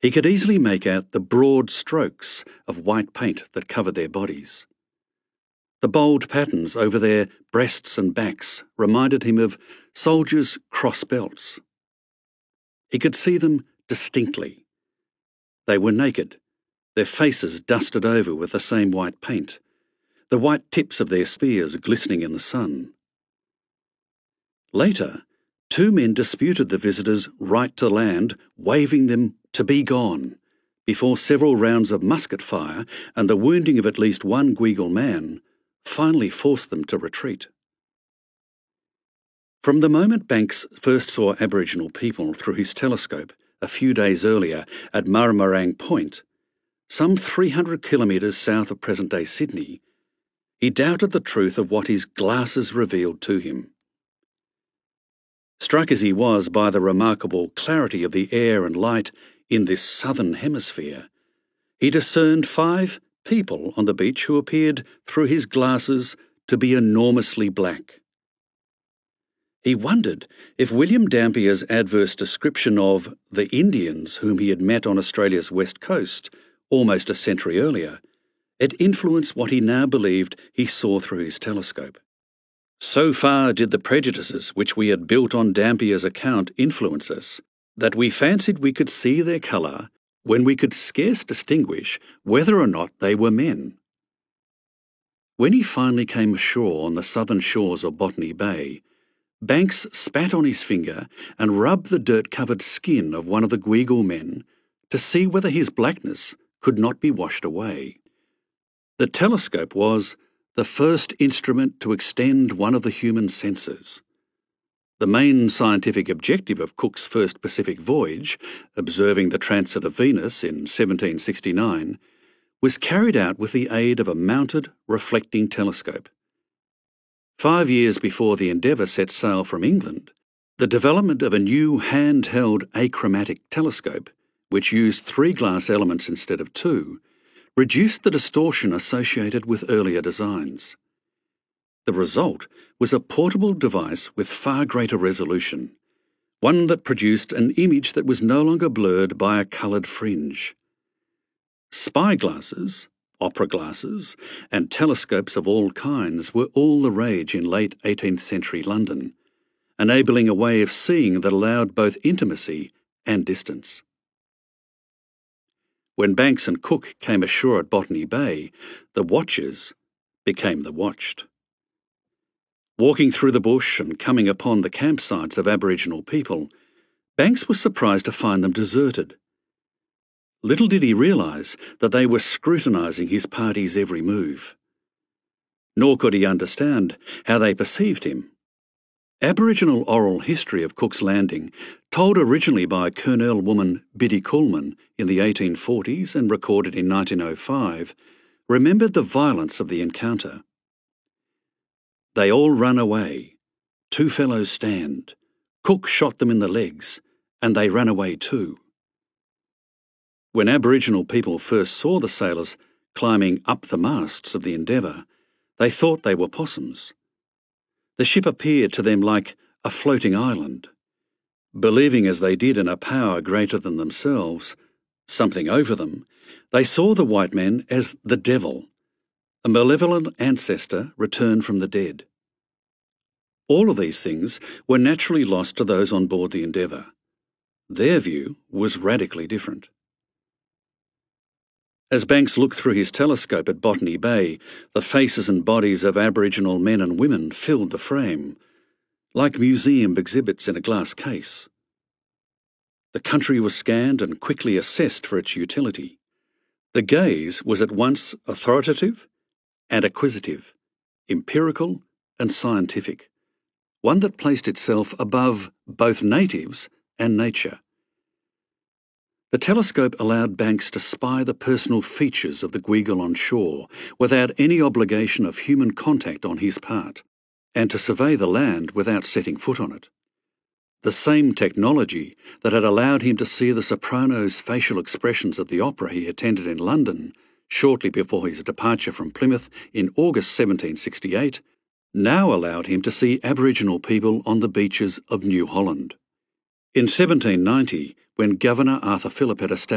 He could easily make out the broad strokes of white paint that covered their bodies. The bold patterns over their breasts and backs reminded him of soldiers' cross belts. He could see them distinctly. They were naked, their faces dusted over with the same white paint, the white tips of their spears glistening in the sun. Later, two men disputed the visitors' right to land, waving them to be gone, before several rounds of musket fire and the wounding of at least one Guigal man finally forced them to retreat. From the moment Banks first saw Aboriginal people through his telescope a few days earlier at Murrumarang Point, some 300 kilometres south of present-day Sydney, he doubted the truth of what his glasses revealed to him. Struck as he was by the remarkable clarity of the air and light in this southern hemisphere, he discerned 5 people on the beach who appeared through his glasses to be enormously black. He wondered if William Dampier's adverse description of the Indians whom he had met on Australia's west coast almost a century earlier had influenced what he now believed he saw through his telescope. So far did the prejudices which we had built on Dampier's account influence us, that we fancied we could see their colour when we could scarce distinguish whether or not they were men. When he finally came ashore on the southern shores of Botany Bay, Banks spat on his finger and rubbed the dirt-covered skin of one of the Guigal men to see whether his blackness could not be washed away. The telescope was the first instrument to extend one of the human senses. The main scientific objective of Cook's first Pacific voyage, observing the transit of Venus in 1769, was carried out with the aid of a mounted reflecting telescope. 5 years before the Endeavour set sail from England, the development of a new handheld achromatic telescope, which used 3 glass elements instead of 2, reduced the distortion associated with earlier designs. The result was a portable device with far greater resolution, one that produced an image that was no longer blurred by a coloured fringe. Spy glasses, opera glasses, and telescopes of all kinds were all the rage in late 18th century London, enabling a way of seeing that allowed both intimacy and distance. When Banks and Cook came ashore at Botany Bay, the watchers became the watched. Walking through the bush and coming upon the campsites of Aboriginal people, Banks was surprised to find them deserted. Little did he realise that they were scrutinising his party's every move. Nor could he understand how they perceived him. Aboriginal oral history of Cook's Landing, told originally by Colonel woman Biddy Coolman in the 1840s and recorded in 1905, remembered the violence of the encounter. "They all run away. 2 fellows stand. Cook shot them in the legs, and they ran away too." When Aboriginal people first saw the sailors climbing up the masts of the Endeavour, they thought they were possums. The ship appeared to them like a floating island. Believing as they did in a power greater than themselves, something over them, they saw the white men as the devil, a malevolent ancestor returned from the dead. All of these things were naturally lost to those on board the Endeavour. Their view was radically different. As Banks looked through his telescope at Botany Bay, the faces and bodies of Aboriginal men and women filled the frame, like museum exhibits in a glass case. The country was scanned and quickly assessed for its utility. The gaze was at once authoritative and acquisitive, empirical and scientific, one that placed itself above both natives and nature. The telescope allowed Banks to spy the personal features of the Guigal on shore without any obligation of human contact on his part, and to survey the land without setting foot on it. The same technology that had allowed him to see the soprano's facial expressions at the opera he attended in London shortly before his departure from Plymouth in August 1768 now allowed him to see Aboriginal people on the beaches of New Holland. In 1790, when Governor Arthur Phillip had established